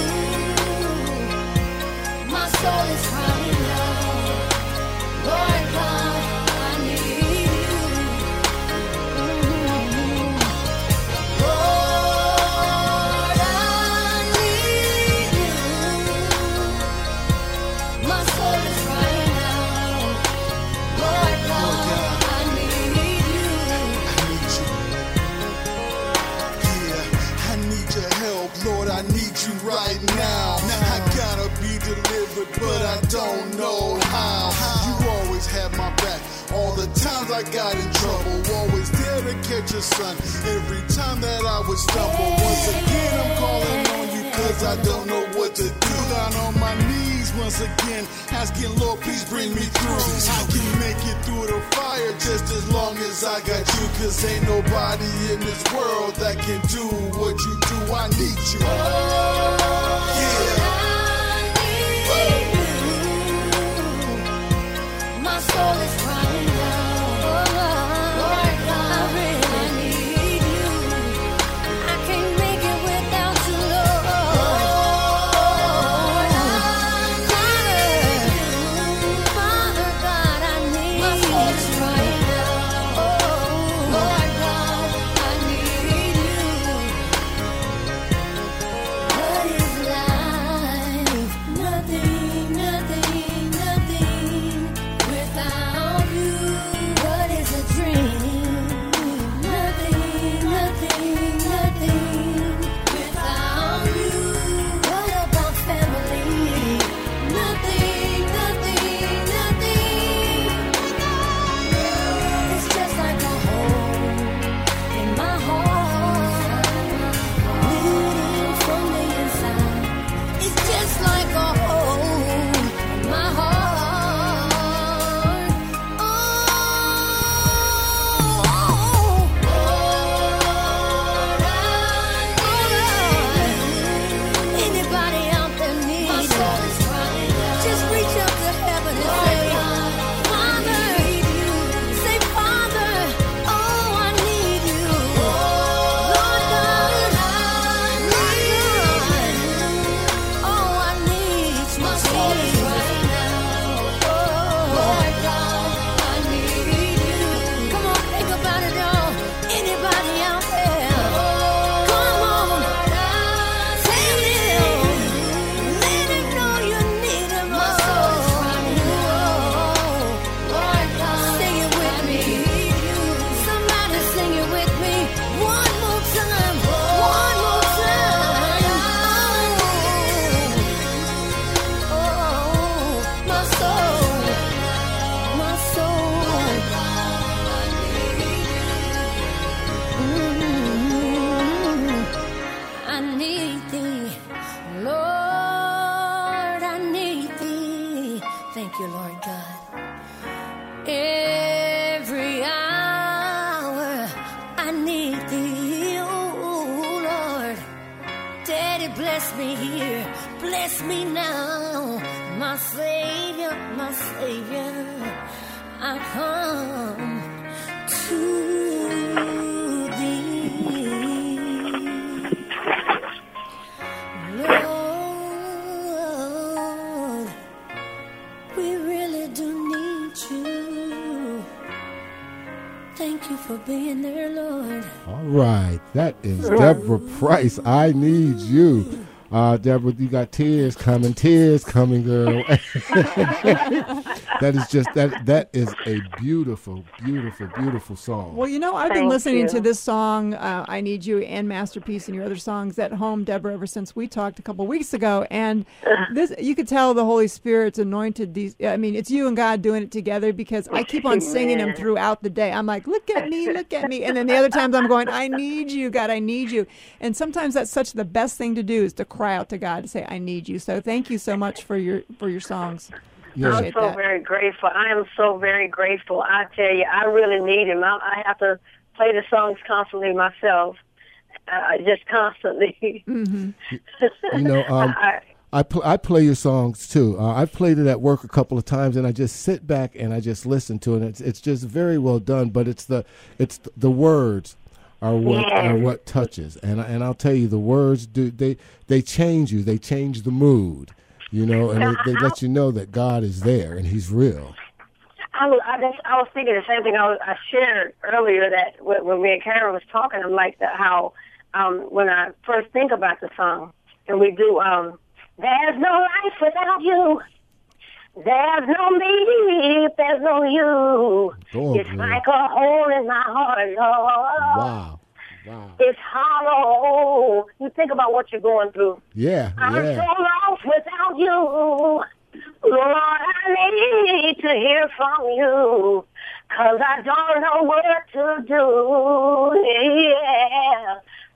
you. My soul is crying out. Lord God, I need you. Lord, I need you. My soul is crying out. Lord God, I need you. Yeah, I need your help, Lord, I need you right now. I gotta be delivered, but I don't know how. You always have my back, all the times I got in trouble. Always there to catch your son, every time that I would stumble. Once again, I'm calling on you, 'cause I don't know what to do. Down on my knees once again, asking, Lord, please bring me through. I can make it through the fire just as long as I got you, 'cause ain't nobody in this world that can do what you do. I need you. Yeah. My soul is crying out. Lord God, I really need you. I can't make it without you, Lord. Father God, I need you. My soul is crying out. Lord God, I need you. What is life? me here. Bless me now, my Savior, my Savior. I come to thee. Lord, we really do need you. Thank you for being there, Lord. All right, that is Deborah Price. I need you. Deborah, you got tears coming, girl. That is just that is a beautiful, beautiful, beautiful song. Well, I've been listening to this song, I Need You, and Masterpiece, and your other songs at home, Deborah, ever since we talked a couple weeks ago. And this, you could tell the Holy Spirit's anointed these. I mean, it's you and God doing it together, because I keep on singing them throughout the day. I'm like, look at me. And then the other times I'm going, I need you, God, I need you. And sometimes that's such the best thing to do, is to cry out to God to say, I need you. So thank you so much for your songs. Yeah. I'm so very grateful. I am so very grateful. I tell you, I really need him. I have to play the songs constantly myself, just constantly. Mm-hmm. I play your songs too. I've played it at work a couple of times, and I just sit back and I just listen to it. It's just very well done. But it's the words are what touches, and I'll tell you, the words they change you. They change the mood. And they let you know that God is there and He's real. I was thinking the same thing. I shared earlier that when me and Karen was talking, I'm like how when I first think about the song, and we do, there's no life without you. There's no me if there's no you. It's like a hole in my heart, Lord. Wow. It's hollow. You think about what you're going through. Yeah. I'm so lost without you. Lord, I need to hear from you, 'cause I don't know what to do. Yeah.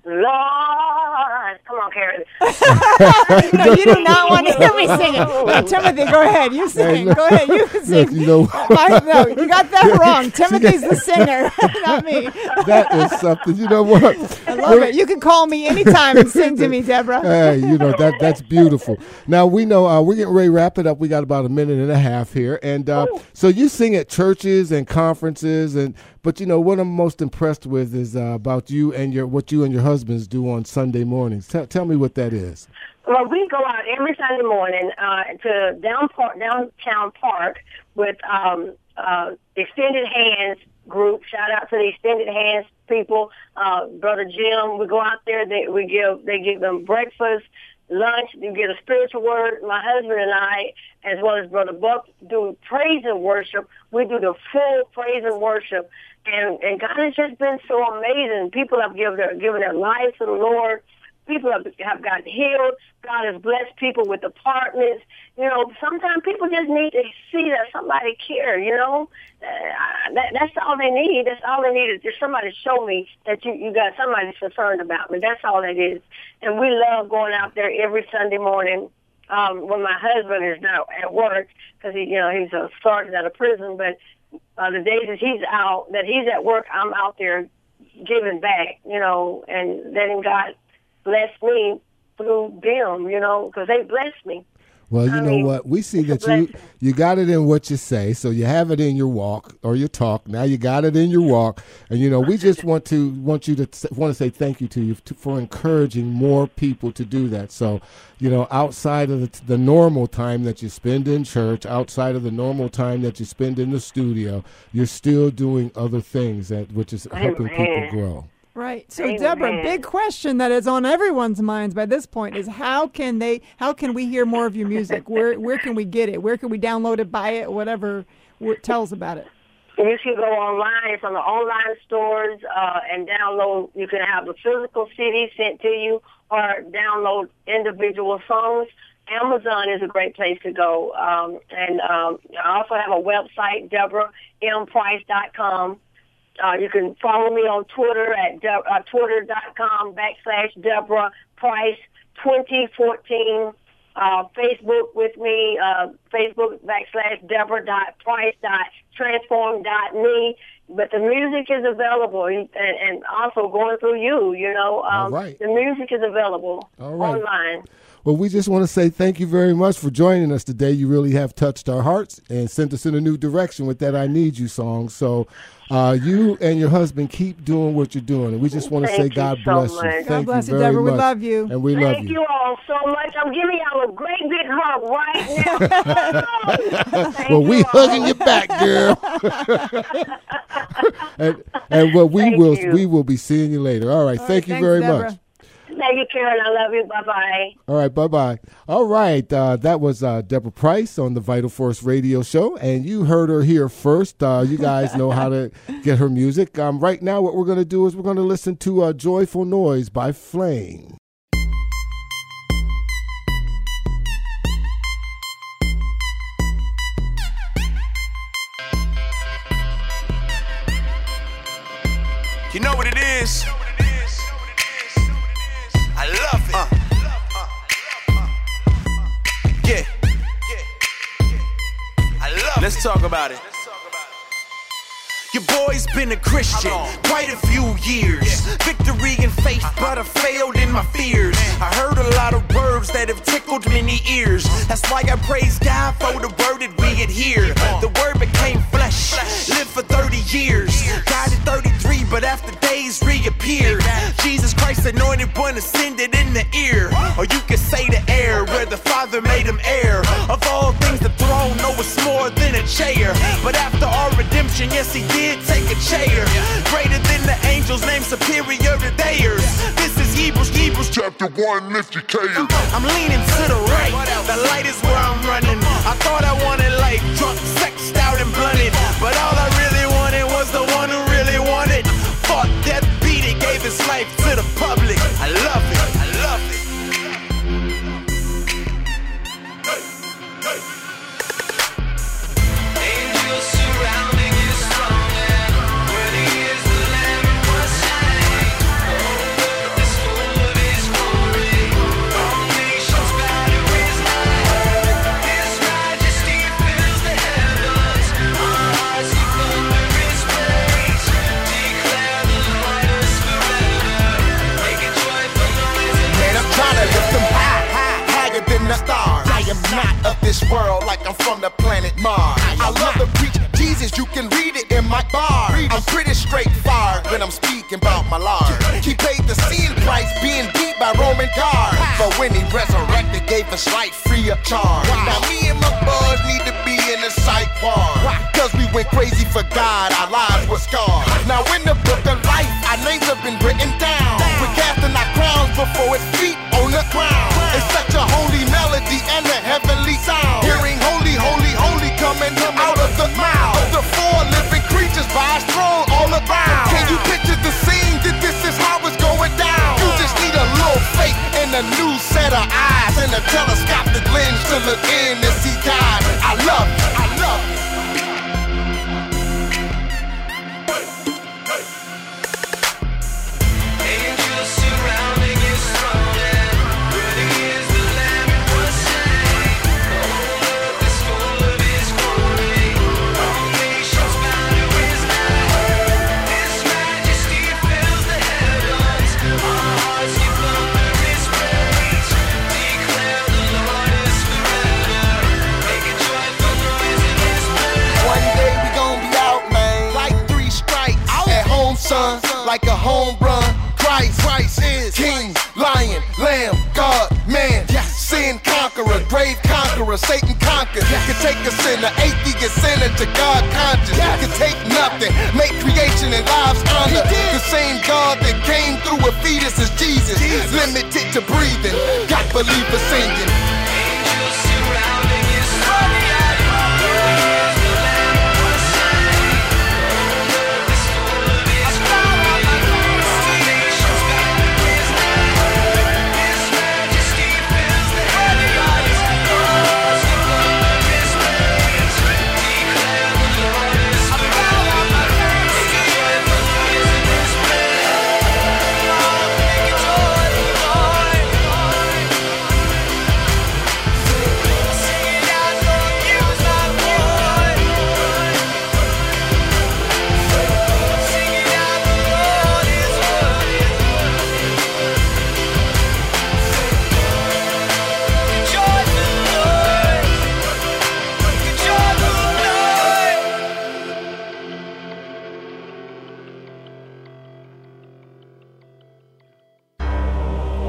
Lord, come on, Karen. No, you do not want to hear me sing it. No, Timothy, go ahead. You sing. Go ahead. You sing. No, you got that wrong. Timothy's the singer, not me. That is something. You know what? I love it. You can call me anytime and sing to me, Deborah. Hey, that's beautiful. Now, we know we're getting ready to wrap it up. We got about a minute and a half here. And so you sing at churches and conferences, but what I'm most impressed with is about you and what you and your husbands do on Sunday mornings. Tell me what that is. Well, we go out every Sunday morning to Downtown Park with Extended Hands group. Shout out to the Extended Hands people, Brother Jim. We go out there. They give them breakfast, lunch. You get a spiritual word. My husband and I, as well as Brother Buck, do praise and worship. We do the full praise and worship. And God has just been so amazing. People have given their lives to the Lord. People have gotten healed. God has blessed people with apartments. Sometimes people just need to see that somebody cares, That's all they need. That's all they need is just somebody to show me that you got somebody concerned about me. That's all it is. And we love going out there every Sunday morning when my husband is not at work, because he's a sergeant at a prison. But the days that he's at work, I'm out there giving back, and letting God bless me through them, because they blessed me. Well, you know what? We see that you got it in what you say, so you have it in your walk or your talk. Now you got it in your walk, and we just want to say thank you to you for encouraging more people to do that. So, outside of the normal time that you spend in church, outside of the normal time that you spend in the studio, you're still doing other things which is helping people grow. Right. So, Deborah, big question that is on everyone's minds by this point is how can we hear more of your music? Where can we get it? Where can we download it, buy it, whatever? Tell us about it. You can go online. It's on the online stores and download. You can have the physical CD sent to you or download individual songs. Amazon is a great place to go. And I also have a website, DeborahMPrice.com. You can follow me on Twitter at twitter.com/Deborah Price 2014. Facebook with me, Facebook.com/Deborah.Price.Transform.me. But the music is available, and also going through you, All right. The music is available online. Well, we just want to say thank you very much for joining us today. You really have touched our hearts and sent us in a new direction with that I Need You song. So you and your husband keep doing what you're doing. And we just want to say God bless you. Thank God bless you you, very Deborah. much. We love you. And we love Thank you. you all so much. I'm giving y'all a great big hug right now. Well, we hugging you back, girl. and well, we will be seeing you later. All right. Thank you thanks, very Deborah. much. Thank you, Karen. I love you. Bye-bye. All right, bye-bye. All right, that was Deborah Price on the Vital Force Radio Show, and you heard her here first. You guys know how to get her music. Right now, what we're going to do is we're going to listen to Joyful Noise by Flame. You know what it is? I love it. Yeah. I love it. Let's talk about it. Your boy's been a Christian quite a few years. Victory in faith, but I failed in my fears. I heard a lot of words that have tickled many ears. That's why I praise God for the word that we adhere. The word became flesh, lived for 30 years. Died at 33, but after days reappeared. Jesus Christ, anointed one, ascended in the ear. Or you could say the air, where the Father made him heir. Of all things, the throne, no, it's more than a chair. But after our redemption, yes, he did take a chair. Greater than the angels, named superior to theirs. This is Hebrews chapter 1, if you care. I'm leaning to the right, the light is where I'm running. I thought I wanted life, drunk, sexed out and blunted. But all I really wanted was the one who really wanted. Fought death, beat it, gave his life to the public. I love it, I love it. Angels surrounding his throne, and worthy is the Lamb who was slain. Oh, earth is full of his glory. All nations bow to his name. His majesty fills the heavens. Our hearts declare his praise. Declare the Lord is forever. Make a joyful noise. Man, I'm trying to lift them higher than the stars. I am not of this world, like I'm from the planet Mars. I love to preach Jesus, you can read it in my bar. I'm pretty straightforward when I'm speaking about my Lord. He paid the sin price, being beat by Roman guards. But when he resurrected, gave us life free of charge. Now me and my boys need to be in the psych ward. Cause we went crazy for God, our lives were scarred. Now in the book of life, our names have been written down. We're casting our crowns before his feet on the ground. It's such a holy melody and a heavenly sound. Hearing holy, holy, holy coming out of the mouth of the four living creatures by his throne all around. Can you picture the scene that this is how it's going down? You just need a little faith and a new set of eyes and a telescopic lens to look in and see God. I love it, I love it. Angels surrounding his throne, and worthy is the Lamb who was slain. The whole earth is full of his glory. All nations bow to his name. His majesty fills the heavens. Our hearts give thunder his praise. Declare the Lord is forever. Make a joyful noise in his praise. One day we gon' be out, man. Like 3 strikes at home, son. Like a home run. Christ is King, Lion, Lamb, God, man. Sin conqueror, grave conqueror, Satan conquered. Can take a sinner, atheist sinner to God conscious. Can take nothing, make creation and lives honor. The same God that came through a fetus is Jesus. Limited to breathing, got believers singing. Angels surrounding his throne, worthy is the Lamb who was slain. The earth is full of his glory. All nations bow to his name. His majesty fills the heavens. Our hearts give thunder his praise. Declare the Lord is forever. Make a joyful noise in his praise. Make a joyful noise.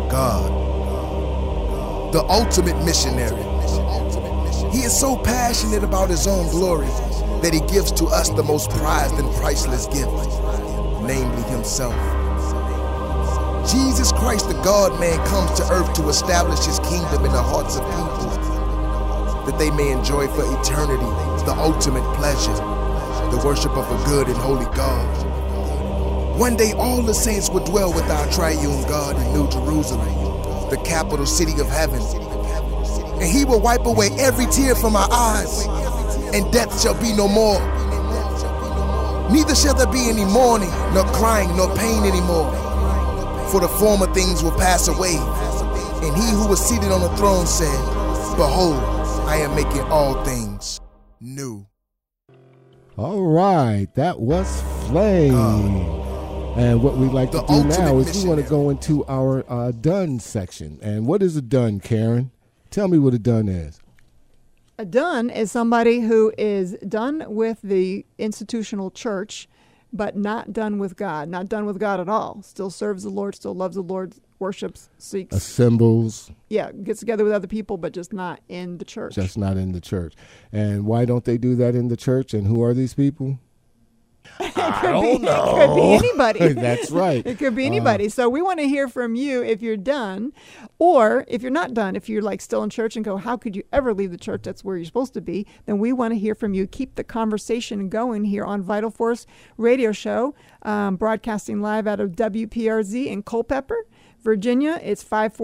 God, the ultimate missionary. He is so passionate about his own glory that he gives to us the most prized and priceless gift, namely himself. Jesus Christ, the God-man, comes to earth to establish his kingdom in the hearts of people, that they may enjoy for eternity the ultimate pleasure, the worship of a good and holy God. One day all the saints will dwell with our triune God in New Jerusalem, the capital city of heaven. And he will wipe away every tear from our eyes, and death shall be no more. Neither shall there be any mourning, nor crying, nor pain anymore. For the former things will pass away. And he who was seated on the throne said, Behold, I am making all things new. All right, that was Flame. And what we'd like to do now is we want to go into our done section. And what is a done, Karen? Tell me what a done is. A done is somebody who is done with the institutional church, but not done with God. Not done with God at all. Still serves the Lord, still loves the Lord, worships, seeks. Assembles. Yeah, gets together with other people, but just not in the church. Just not in the church. And why don't they do that in the church? And who are these people? I don't know. It could be anybody. That's right. It could be anybody. So we want to hear from you if you're done, or if you're not done, if you're like still in church and go, how could you ever leave the church? That's where you're supposed to be. Then we want to hear from you. Keep the conversation going here on Vital Force Radio Show, broadcasting live out of WPRZ in Culpeper, Virginia. It's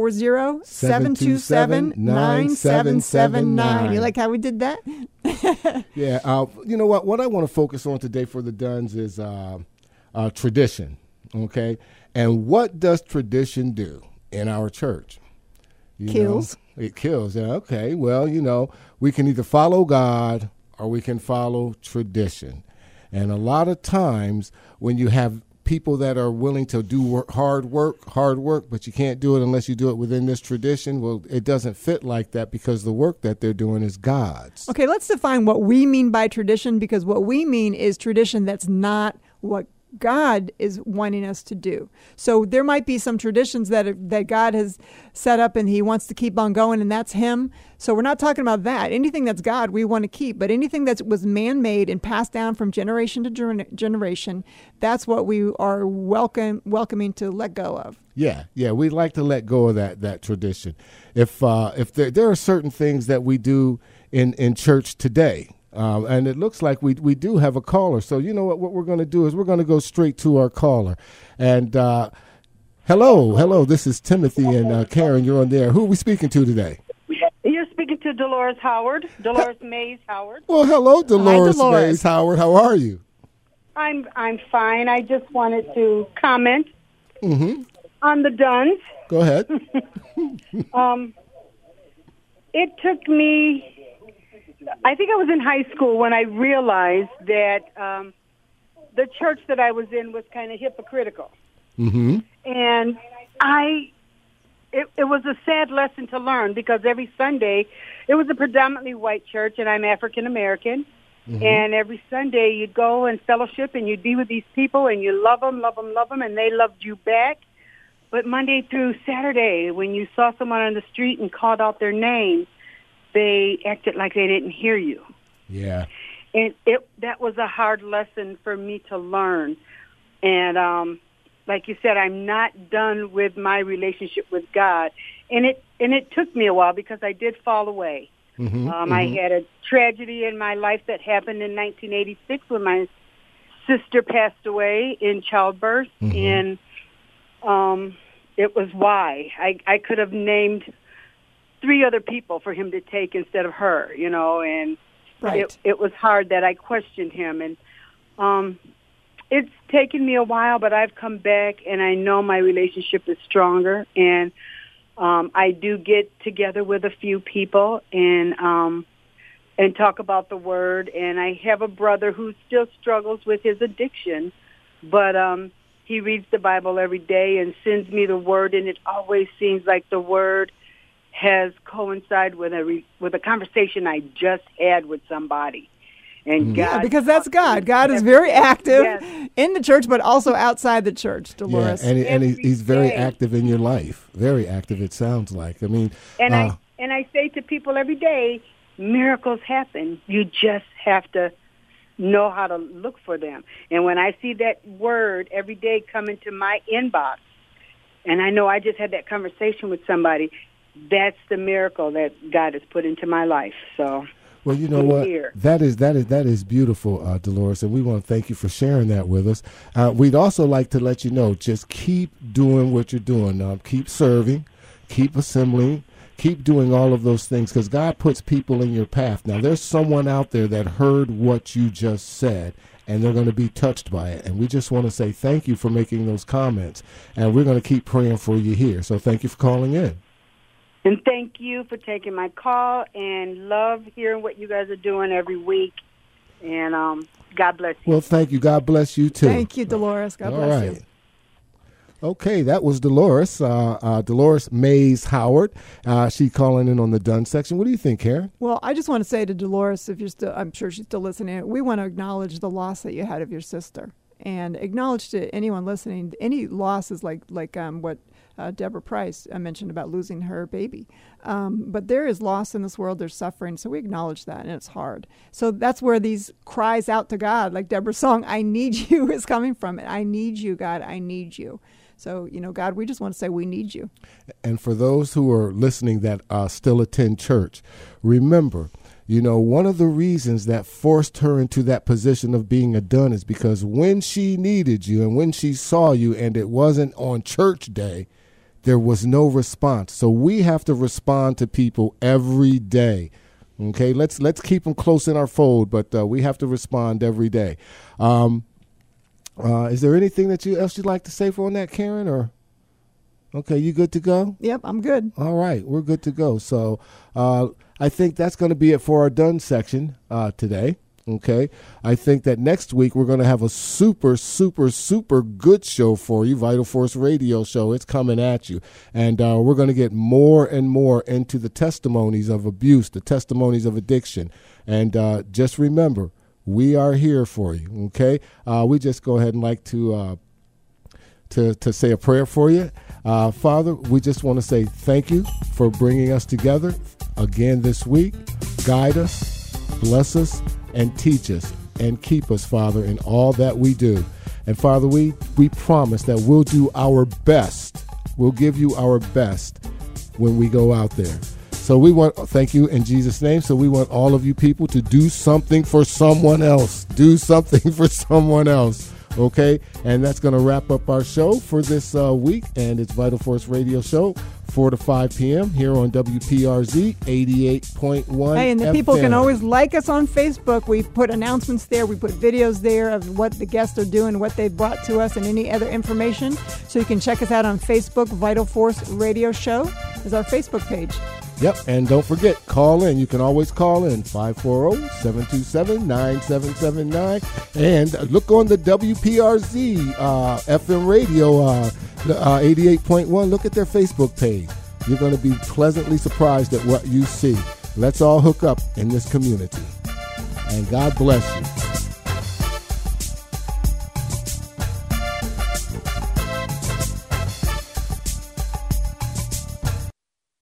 540-727-9779. You like how we did that? Yeah. You know what? What I want to focus on today for the Duns is tradition. Okay. And what does tradition do in our church? Kills. It kills. Yeah. Okay. Well, we can either follow God or we can follow tradition. And a lot of times when you have people that are willing to do hard work, but you can't do it unless you do it within this tradition. Well, it doesn't fit like that because the work that they're doing is God's. Okay, let's define what we mean by tradition, because what we mean is tradition that's not what God is wanting us to do. So there might be some traditions that God has set up and he wants to keep on going, and that's him. So we're not talking about that. Anything that's God, we want to keep. But anything that was man-made and passed down from generation to generation, that's what we are welcoming to let go of. Yeah, we'd like to let go of that tradition. If there are certain things that we do in church today, and it looks like we do have a caller. So you know what we're going to do is we're going to go straight to our caller. And hello, this is Timothy and Karen. You're on there. Who are we speaking to today? You're speaking to Dolores Howard, Dolores Mays Howard. Well, hello, Dolores Mays Howard. How are you? I'm fine. I just wanted to comment on the Duns. Go ahead. It took me, I think I was in high school when I realized that the church that I was in was kind of hypocritical. Mm-hmm. And it was a sad lesson to learn, because every Sunday, it was a predominantly white church, and I'm African American. Mm-hmm. And every Sunday you'd go and fellowship, and you'd be with these people, and you love them, and they loved you back. But Monday through Saturday, when you saw someone on the street and called out their name, they acted like they didn't hear you. Yeah. And that was a hard lesson for me to learn. And like you said, I'm not done with my relationship with God. And it took me a while, because I did fall away. Mm-hmm, I had a tragedy in my life that happened in 1986 when my sister passed away in childbirth. Mm-hmm. And it was why. I could have named 3 other people for him to take instead of her, and right. It was hard that I questioned him. And it's taken me a while, but I've come back, and I know my relationship is stronger. And I do get together with a few people and talk about the Word. And I have a brother who still struggles with his addiction, but he reads the Bible every day and sends me the Word, and it always seems like the Word has coincided with a conversation I just had with somebody. And God, because that's God. God is very active in the church, but also outside the church, Dolores. Yeah, and he's very active in your life. Very active, it sounds like. I mean, and I say to people every day, miracles happen. You just have to know how to look for them. And when I see that word every day come into my inbox, and I know I just had that conversation with somebody, that's the miracle that God has put into my life. So, well, you know what? That is beautiful, Dolores, and we want to thank you for sharing that with us. We'd also like to let you know, just keep doing what you're doing. Keep serving, keep assembling, keep doing all of those things, because God puts people in your path. Now, there's someone out there that heard what you just said, and they're going to be touched by it. And we just want to say thank you for making those comments, and we're going to keep praying for you here. So thank you for calling in. And thank you for taking my call, and love hearing what you guys are doing every week. And God bless you. Well, thank you. God bless you, too. Thank you, Dolores. God bless you. Okay, that was Dolores. Dolores Mays Howard. She calling in on the Done section. What do you think, Karen? Well, I just want to say to Dolores, if you're still, I'm sure she's still listening, we want to acknowledge the loss that you had of your sister, and acknowledge to anyone listening, any losses like what Deborah Price mentioned about losing her baby. But there is loss in this world. There's suffering. So we acknowledge that, and it's hard. So that's where these cries out to God, like Deborah's song, I need you, is coming from. I need you, God. I need you. So, God, we just want to say we need you. And for those who are listening that still attend church, remember, one of the reasons that forced her into that position of being a done is because when she needed you and when she saw you and it wasn't on church day, there was no response. So we have to respond to people every day. Okay, let's keep them close in our fold, but we have to respond every day. Is there anything else you'd like to say on that, Karen? Or okay, you good to go? Yep, I'm good. All right, we're good to go. So I think that's going to be it for our Done section today. Okay, I think that next week we're going to have a super, super, super good show for you, Vital Force Radio Show. It's coming at you. And we're going to get more and more into the testimonies of abuse, the testimonies of addiction. And just remember, we are here for you, okay? We just go ahead and like to say a prayer for you. Father, we just want to say thank you for bringing us together again this week. Guide us, bless us, and teach us, and keep us, Father, in all that we do. And Father, we promise that we'll do our best. We'll give you our best when we go out there. So we want, thank you in Jesus' name. So we want all of you people to do something for someone else. Do something for someone else. Okay. And that's going to wrap up our show for this week. And it's Vital Force Radio Show, 4 to 5 p.m. here on WPRZ 88.1. Hey, and the FM. people can always like us on Facebook. We put announcements there. We put videos there of what the guests are doing, what they've brought to us, and any other information. So you can check us out on Facebook. Vital Force Radio Show is our Facebook page. Yep, and don't forget, call in. You can always call in, 540-727-9779. And look on the WPRZ FM radio, 88.1. Look at their Facebook page. You're going to be pleasantly surprised at what you see. Let's all hook up in this community. And God bless you.